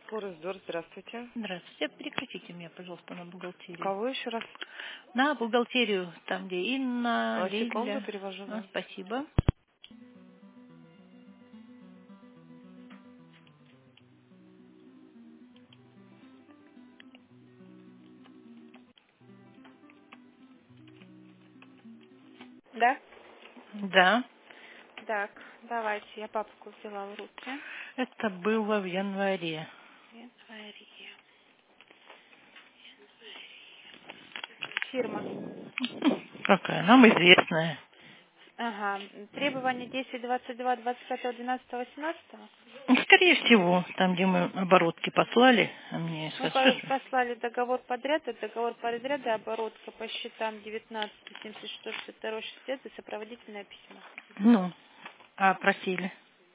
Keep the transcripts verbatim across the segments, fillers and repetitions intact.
Форестдор, здравствуйте. Здравствуйте. Переключите меня, пожалуйста, на бухгалтерию. Кого еще раз? На бухгалтерию, там, где Инна, А, секунду, Лиля. перевожу, А, да. спасибо. Да? Да, Так, давайте, я папку взяла в руки. это было в январе. Январе. Фирма. Какая? Нам известная. Ага. Требования десять двадцать два двадцать пятого двенадцатого восемнадцатого. Ну, скорее всего, там, где мы оборотки послали, а мне Мы сказали, по- что... послали договор подряда, договор подряда, оборотка по счетам девятнадцать семьдесят шесть шестьдесят два шестьдесят и сопроводительное письмо. Ну, а просили.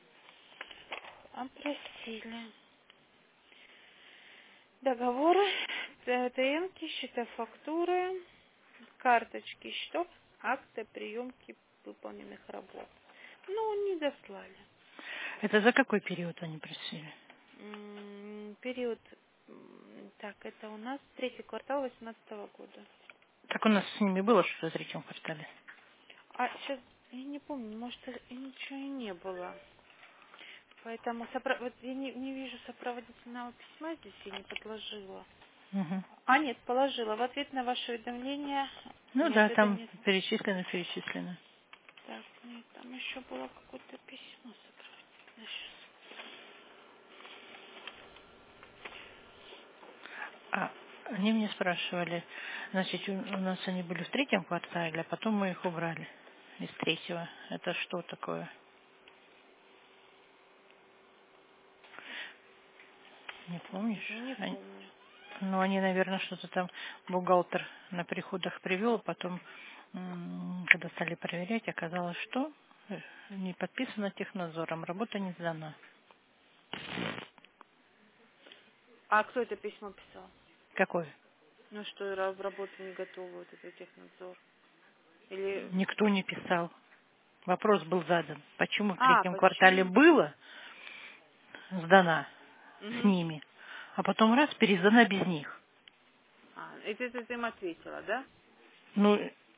А просили. Договоры, ТМки, счета фактуры, карточки счетов, акты приемки выполненных работ. Ну, не дослали. Это за какой период они просили? М, Период, м, так, это у нас третий квартал восемнадцатого года. Так у нас с ними было что-то в третьем квартале. А сейчас, я не помню, может, и ничего и не было. Поэтому сопро- вот я не, не вижу сопроводительного письма здесь, я не подложила. Угу. А, нет, положила. В ответ на ваше уведомление... Ну Нет, да, это там нет. перечислено, перечислено. Так, нет, там еще было какое-то письмо сопроводительное. Щас. А они мне спрашивали, значит, у у нас они были в третьем квартале, а потом мы их убрали из третьего. Это что такое? Не помнишь? Не Они- помню. ну, они, наверное, что-то там бухгалтер на приходах привел, потом, м, когда стали проверять, оказалось, что э, не подписано технадзором, работа не сдана. А кто это письмо писал? Какой? Ну что, ра- в работу не готовы, вот это технадзор? Или... Никто не писал. Вопрос был задан. Почему в А, третьем квартале почему? было сдана с Угу. ними, а потом раз пересдана без них? А, это, это ты им ответила, да? Ну,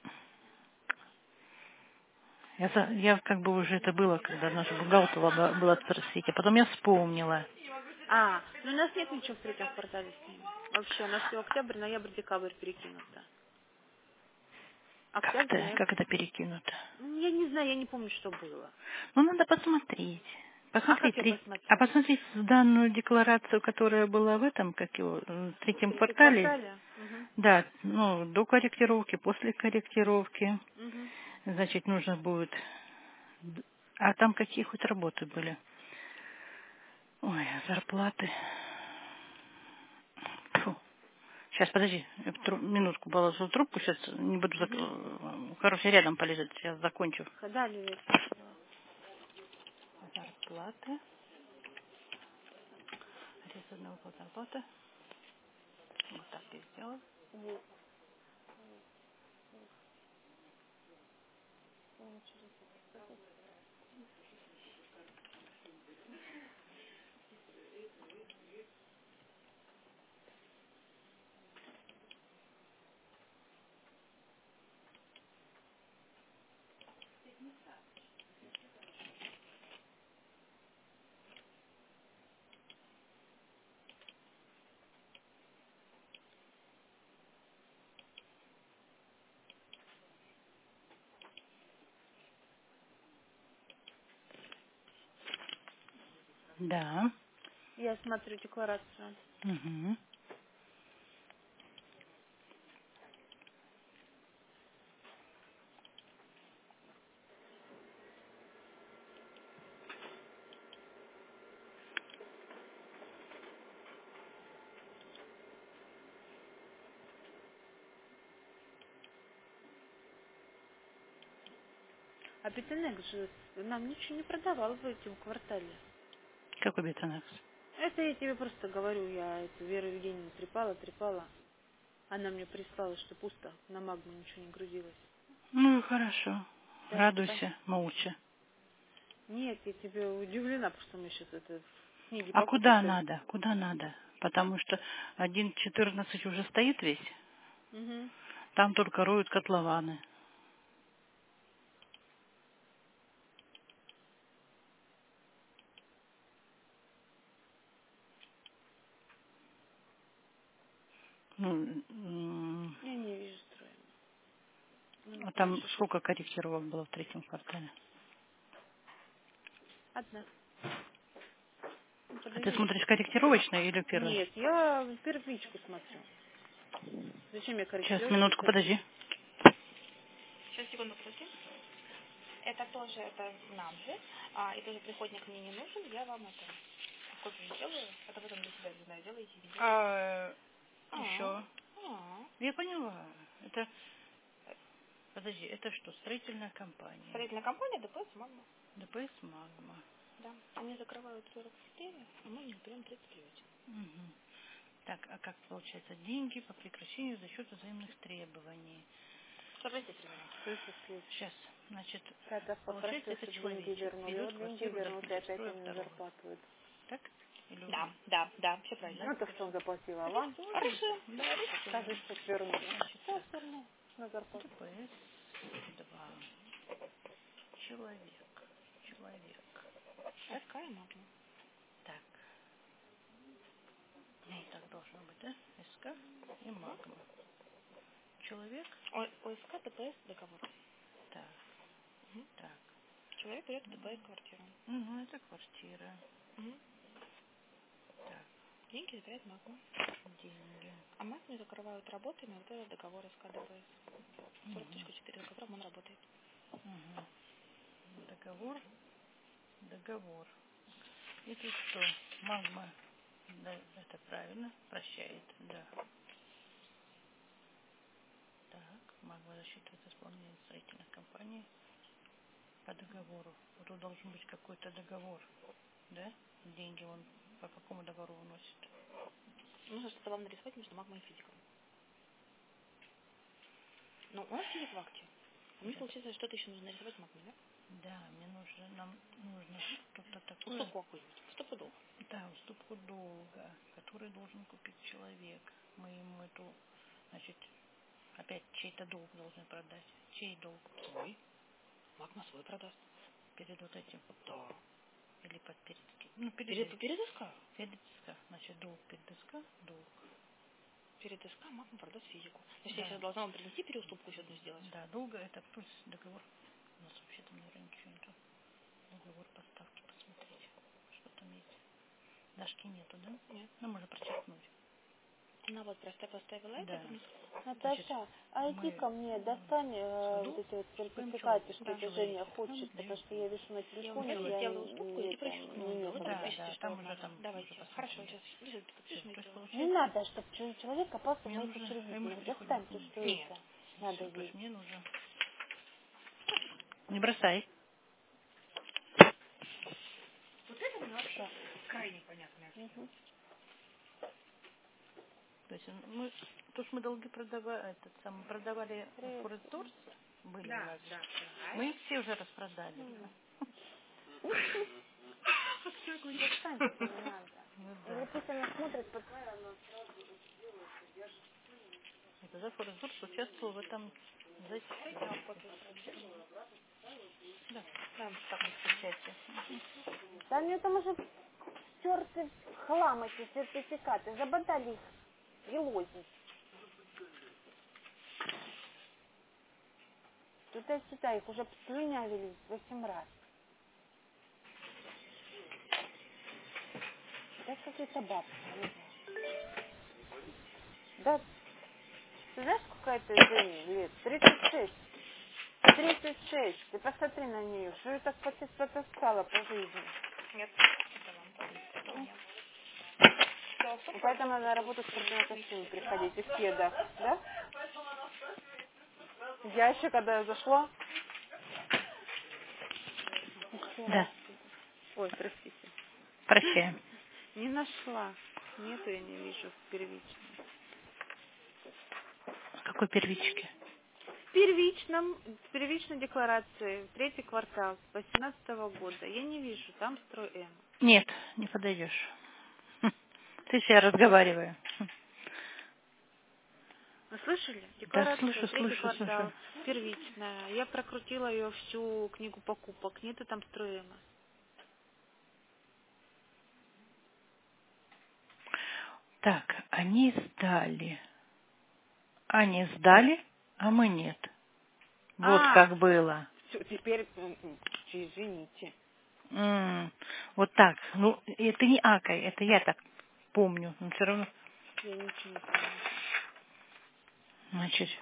я, за- я как бы уже это было, когда наша бухгалтер была, была спросить, а потом я вспомнила. А, ну у нас нет ничего в третьем квартале с ними. Вообще, у нас все октябрь, ноябрь, декабрь перекинуто. Как Октябрь, это, ноябрь. как это перекинуто? Ну, я не знаю, я не помню, что было. Ну, надо посмотреть. А как Посмотреть, я три- а посмотрю? посмотреть данную декларацию, которая была в этом, как его, э, в В третьем третьем квартале. квартале? Угу. Да, ну, до корректировки, после корректировки. Угу. Значит, нужно будет... А там какие хоть работы были? Ой, зарплаты. Фу. Сейчас, подожди, я тру- минутку положу трубку, сейчас не буду... зак- Угу. э, Короче, рядом полежит, сейчас закончу. Когда ли? Зарплаты. Резервная выплата зарплаты. Вот так я сделала. Да. Я смотрю декларацию. Угу. А Бетенек же нам ничего не продавал в этом квартале. Какой бетонекс? Это я тебе просто говорю, я эту Веру Евгеньевну трепала, трепала. Она мне прислала, что пусто, на магму ничего не грузилось. Ну, хорошо. Да, по- Радуйся, молча. Нет, я тебе удивлена, потому что мы сейчас это... Книги А куда покупайте. надо? Куда надо? Потому что один четырнадцать уже стоит весь. Угу. Там только роют котлованы. Ну, м, Я не вижу строя. Ну, а там дальше шесть. сколько корректировок было в третьем квартале? Одна. Ну, А ты подавилась. смотришь корректировочное или первое? Нет, я первичку смотрю. Зачем я Сейчас, корректировочку минутку, смотрю? подожди. Сейчас, секунду, подожди. Это тоже, это нам же. А, и тоже приходник мне не нужен. Я вам это копию сделаю. Это потом для себя, не знаю, делаете или нет. А, А, еще. а. Я поняла. Это, подожди, это что, строительная компания? Строительная компания ДПС «Магма». ДПС «Магма». Да. Они закрывают сорок четыре, а мы не берем тридцать девять. Угу. Так, а как получается? Деньги по прекращению за счет взаимных требований. Смотрите, Сергей. Сейчас, значит, Когда получается, попросил, это чтобы деньги человечек вернули. берет Вот деньги квартиру для вернулся, опять строя они второго. зарплатывают. Так? Или Да, да, да, все правильно. да? Ну, то, что он заплатил, а вам? Рисуем. Хорошо. Да, Скажи, рисуем. что вернул. Значит, Сейчас так. верну на зарплату. ДПС два. Человек. Человек. Так? СК и Магма. Так. Ну, так должно быть, да? СК и Магма. Человек. О, ОСК, ДПС, договор. Так. Угу. Так. Человек берет ДПС квартиру. Ну, это квартира. Угу. Так. Деньги забирает Магма. Деньги. А Магме закрывают работами вот этот договор СК ДПС. сорок Угу. точка четыре, на котором он работает. Угу. Договор. Договор. И тут что? Магма. Да, это правильно. Прощает. Да. Так. Магма засчитывает исполнение строительных компаний по договору. Вот тут должен быть какой-то договор. Да? Деньги он по какому договору уносит? Нужно что-то вам нарисовать между Магмой и физиком. Ну, у нас физик в акте. А мне Да. получается, что-то еще нужно нарисовать Магме, да? Да, мне нужно, нам нужно что-то такое. Уступку какую-нибудь. Уступку. Да, уступку долга, который должен купить человек. Мы ему эту, значит, опять чей-то долг должны продать. Чей долг? Свой. Магма свой продаст. Перед вот этим. Да. Или под перед кем? Ну, перед, Перед, перед СК. перед СК. Значит, долг перед СК, долг. Перед СК Магма продаст физику. То есть Да. я сейчас должна вам принести переуступку еще одну сделать. Да, долга это плюс договор. У нас вообще там, наверное, ничего нету. Договор поставки, посмотрите. Что там есть. Дашки нету, да? Нет. Ну, можно прочеркнуть. Она вот просто поставила это. Да. Потом... Значит, Наташа, а иди мы ко мне, достань э, вот долг эти вот своему сертификаты, человеку. что Да. это Женя Человечек. хочет, Он потому дает что я вижу на своему телефоне, человеку. я Человек. не, Сделаю не, и это, пришлю. не имею Ну права. да, Подпишите, да, что там вам уже надо. там Давайте. уже Хорошо, посмотрим. сейчас. Лиза, Все, подпишешь, мы то есть сделаем. получается, Не надо, чтобы человек копался в мне моих нужно, а ему учредителях. приходит. Достаньте, что Нет. это надо Все, то ей. есть мне нужно. Не бросай. Вот это мне вообще Так. крайне понятно. Угу. То есть мы, то, что мы долги продавали, этот сам продавали Форесторс, были у Да, нас. да. Мы их все уже распродали. Ну, Ну достаньте, не надо. Или да. пусть она смотрит под... Это за Форесторс участвовал в этом Я зачете. вам копию сразу скину. Да. Там так вот встречайте. Да мне там уже стерты в хлам эти сертификаты. Забодали их елозить. Туда-сюда их уже слюнявили восемь раз. Да какие-то бабки, не знаю. Да, ты знаешь, сколько это Жене лет? тридцать шесть. тридцать шесть. Ты посмотри на нее. Что ее так потас- потаскала по жизни? Нет, это вам. Нет. И поэтому надо на работу в спортивном костюме приходить и в кедах, да? Я еще, когда я зашла, еще раз. Да, Ой, простите. прощаем. Не нашла. Нету, я не вижу в первичном. Какой первички? В первичном, в первичной декларации, третий квартал восемнадцатого года, я не вижу, там строй М. Нет, не подойдешь. Хм. Ты сейчас разговариваю. Хм. Вы слышали? Да, Декларация, слышу, третий слышу, квартал, слышу. первичная. Я прокрутила ее всю книгу покупок. Нету там строема. Так, они сдали. Они сдали, а мы нет. Вот А, как было. все, теперь, м, м, извините. М, Вот так. Ну, это не акай, это я так помню. Но все равно, Я ничего не помню. значит,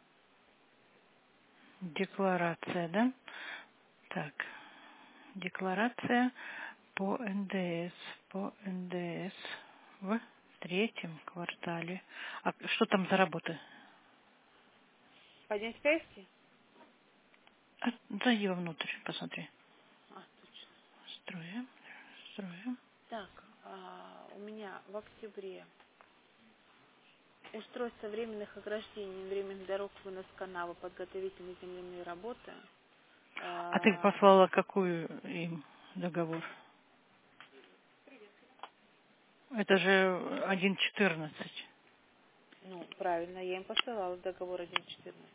декларация, да? Так, декларация по эн дэ эс, по эн дэ эс в третьем квартале. А что там за работы? Пойдем в А, зайди внутрь, посмотри. А, точно. Строим, строим. Так, а, у меня в октябре устройство временных ограждений, временных дорог, вынос канала, подготовительные земляные работы. А ты А, послала какую им договор? Это же один четырнадцать. ну, правильно, я им посылала договор один четырнадцать.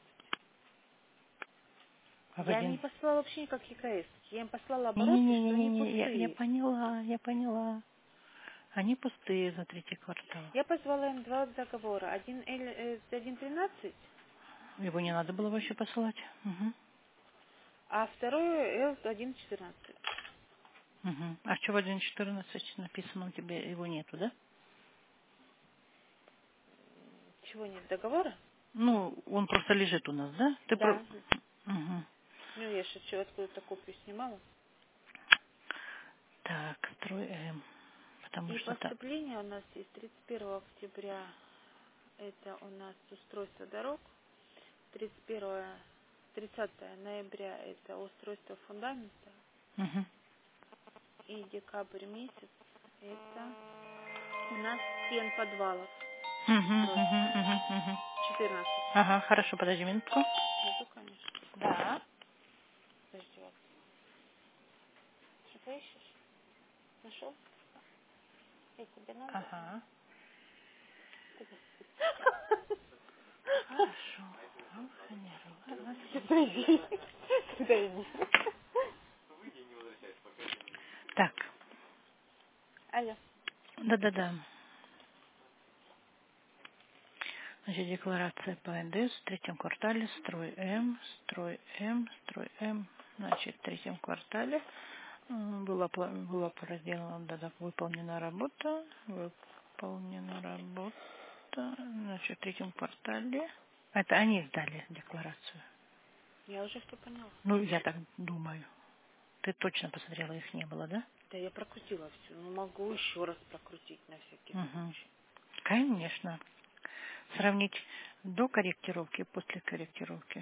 А в Я им не один... посылала вообще никак ЕКС. Я им послала обороты, что они Не-не-не-не-не, я, я пустые. поняла, я поняла. Они пустые за третий квартал. Я позвала им два договора. Один L один тринадцать, Его не надо было вообще посылать. Угу. а второй L один четырнадцать. Угу. А что в один четырнадцать написано у тебя? Его нету, да? Чего нет договора? Ну, он просто лежит у нас, да? Ты про... Да. Угу. Ну, я же откуда-то копию снимала. Так, строй М. Потому И что так. поступление у нас есть тридцать первого октября. Это у нас устройство дорог. тридцать первого, тридцатого ноября это устройство фундамента. Угу. И декабрь месяц это у нас стен подвалов. Угу, угу, Устройство. угу, угу. четырнадцать. Ага, хорошо, подожди минутку. Буду, конечно. Да. Подожди, вот. Что ты ищешь? Нашел? И тебе надо? Ага. Хорошо. Ох, нервы. Подожди. Подожди. Так, Алло. да-да-да. Значит, декларация по эн дэ эс в третьем квартале, строй М, строй М, строй М. Значит, в третьем квартале м, была, пла- была проделана, да-да, выполнена работа, выполнена работа, значит, в третьем квартале. Это они сдали декларацию. Я уже все поняла. Ну, я так думаю. Ты точно посмотрела, их не было, да? Да я прокрутила все. Ну могу еще раз прокрутить на всякий Угу. случай. Конечно. Сравнить до корректировки и после корректировки.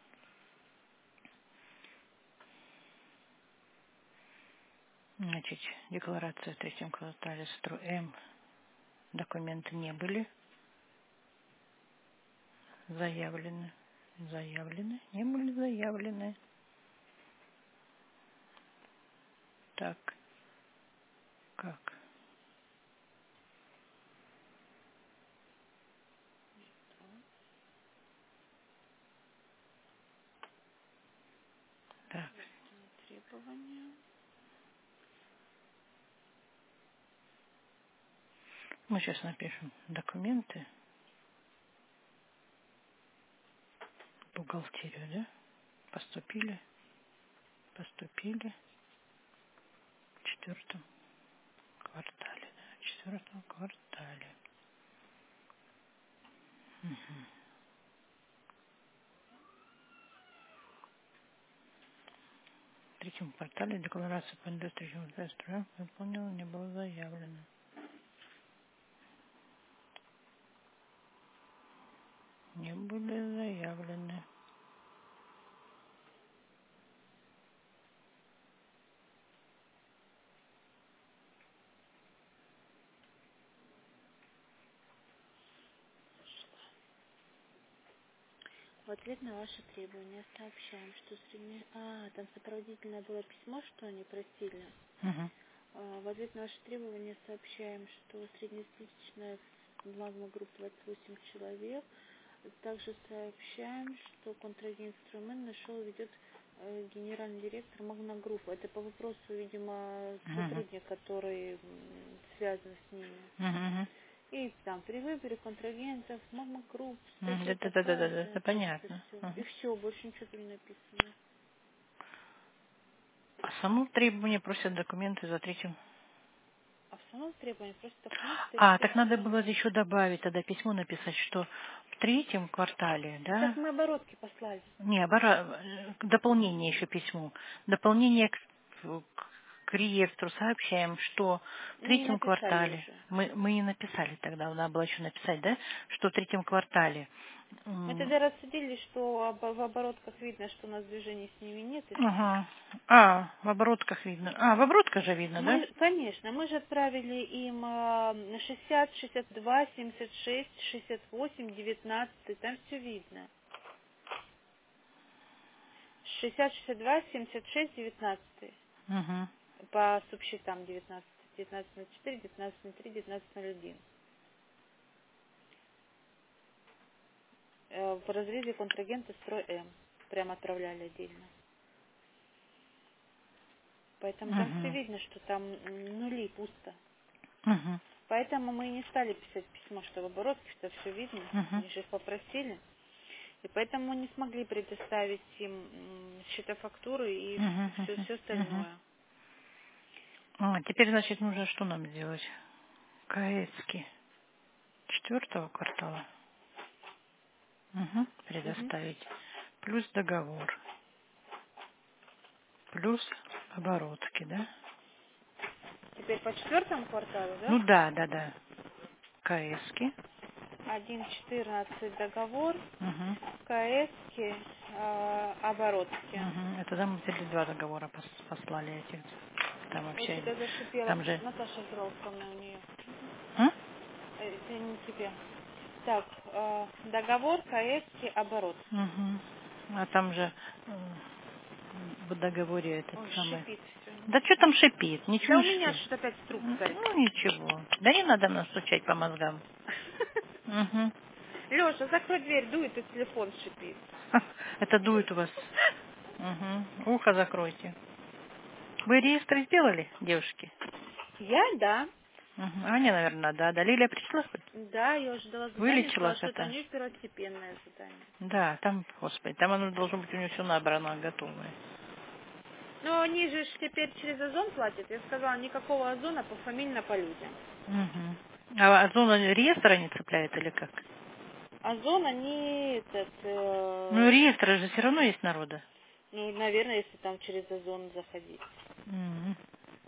Значит, декларация в третьем квартале строй М. Документы не были заявлены. Заявлены. Не были заявлены. Так, как? Так, Требования. мы сейчас напишем документы. Бухгалтерию, да? Поступили. Поступили в четвертом квартале. Да, в четвертом квартале. Мгм. В третьем квартале декларация по индустриальному строям выполнена, не было заявлено. Не были заявлены. В ответ на ваши требования сообщаем, что средне... А, там сопроводительное было письмо, что они просили. Мгм. А, В ответ на наши требования сообщаем, что среднестатистичная магма групп двадцать восемь человек. Также сообщаем, что контрагент Струмен нашел и ведет э, генеральный директор Магна Групп. Это по вопросу, видимо, Мгм. сотрудник, который м, связан с ними. Мгм. И там при выборе контрагентов, Магма Групп, Мгм. Да, статья да, да, да, да, да, такая-то, это вот это понятно. все. И Мгм. все, больше ничего тут не написано. А само требование просят документы за третьим. А в самом требовании просто документы А, тысяча так надо семь. было еще добавить, тогда письмо написать, что в третьем квартале, Так да, мы оборотки послали. не, обора- э, дополнение еще письмо. Дополнение к, к- к реестру сообщаем, что в Мы не третьем написали квартале, уже. мы, мы и написали тогда, надо было еще написать, да, что в третьем квартале. Мы м, тогда рассудили, что об- в оборотках видно, что у нас движений с ними нет, и все. Ага. А, в оборотках видно. А, в оборотках же видно, да? Мы, конечно, мы же отправили им э, шестьдесят, шестьдесят два, семьдесят шесть, шестьдесят восемь, девятнадцать, там все видно. шестьдесят, шестьдесят два, семьдесят шесть, девятнадцать. Угу. По субсчетам девятнадцать, девятнадцать ноль четыре, девятнадцать ноль три, девятнадцать ноль один. Э, в разрезе контрагента строй М. Прям отправляли отдельно. Поэтому там все Угу. видно, что там м, нули, пусто. Угу. Поэтому мы и не стали писать письмо, что в оборотке, что все видно. Угу. Они же их попросили. И поэтому мы не смогли предоставить им м, счета-фактуры и Угу. все, все Угу. остальное. А, теперь, значит, нужно что нам сделать? КСки четвертого квартала. Угу. Мгм. Предоставить. Плюс договор. Плюс оборотки, да? Теперь по четвертому кварталу, да? Ну да, да, да. КСки. один четырнадцать договор, Угу. КСки, э, оборотки. Угу. Это там мы теперь два договора пос- послали этих. Там Ой, вообще, что-то зашипело. там же... Наташа Зролская у нее. А? Э, Это не тебе. Так, э, договор, КСки, оборот. Угу. А там же э, в договоре этот Ой, самый... шипит все. Да что там шипит? Ничего Да не у меня шипит. что-то опять с М, трубкой. Ну, ничего. Да не надо нас стучать по мозгам. Угу. Леша, закрой дверь, дует, и телефон шипит. Это дует у вас. Угу. Ухо закройте. Вы реестры сделали, девушки? Я, да. Угу. Аня, наверное, да. Да, Лилия пришла хоть? Да, я уже дала задание, сказала, Вылечилась что это это? не первостепенное задание. Да, там, господи, там оно должно быть у нее все набрано, готовое. Но они же ж теперь через Озон платят. Я сказала, никакого Озона по фамильно по людям. Угу. А зона реестра не цепляет или как? Озон они этот, Ну, э, реестры же все равно есть народа. ну, наверное, если там через Озон заходить. Угу.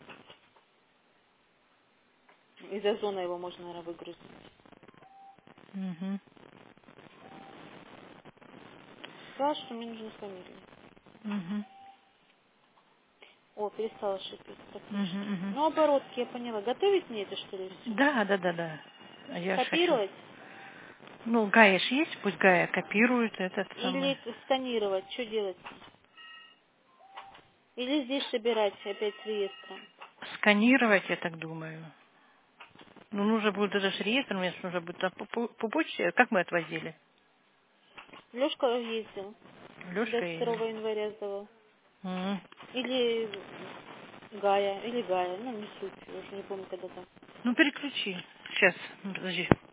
Из Озона его можно, наверное, выгрузить. Угу. Сказала, что мне нужна фамилия. Угу. О, перестала шипеть, так Угу. точно. Угу. Ну, оборотки, я поняла. Готовить мне это, что ли, все? Да, да, да, да. А я ж хочу. Копировать Ну, Гая ж есть, пусть Гая копирует этот или самый. это сканировать? Что делать? Или здесь собирать опять с реестром? Сканировать, я так думаю. Ну, нужно будет даже с реестром, если нужно будет а по, по- по почте. Как мы отвозили? Лешка ездил. Лешка двадцать или... второго января сдавал. М. Или Гая, или Гая. Ну, не суть. Я уже не помню, когда там. Ну, переключи. Сейчас, подожди.